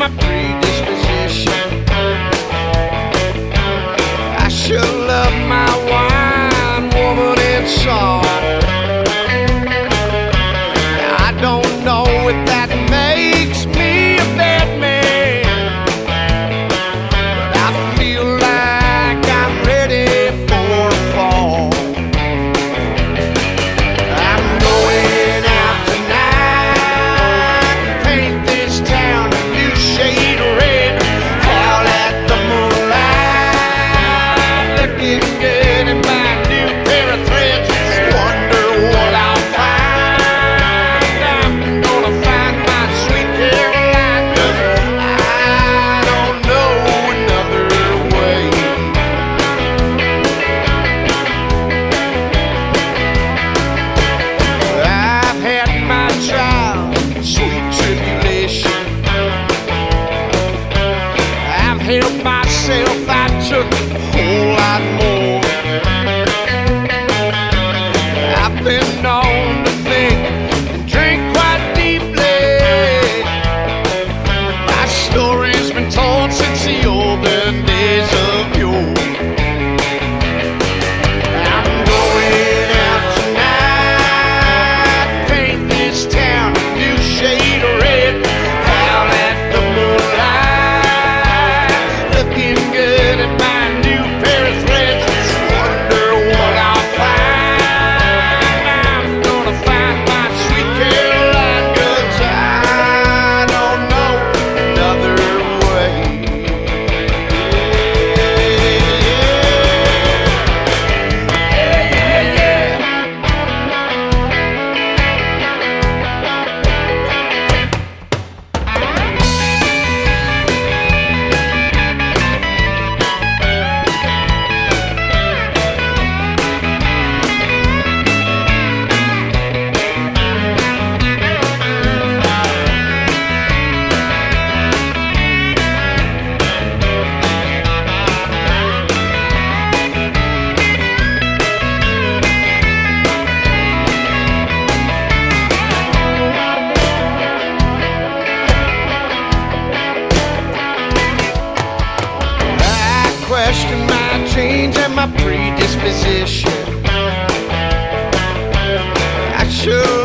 my predisposition. I should love my wine, woman, and song. I don't know if that makes me a bad man, but I feel like I'm ready for a fall. I'm going out tonight, paint this town a new shade of red, howl at the moonlight, looking good in my new pair of threads. Wonder what I'll find. I'm gonna find my sweet Caroline, 'cause I don't know another way. I've had my trial, sweet tribulation. I've helped myself, I took a whole lot more. I've been known to think and drink quite deeply. My story's been told since the olden days of yore. I'm going out tonight, paint this town a new shade of red, howl at the moonlight, looking good in my new pair of threads. Wonder what I'll find. I'm gonna find my sweet Caroline, 'cause I don't know another way. Yeah, yeah, yeah. I question my change and my predisposition. I should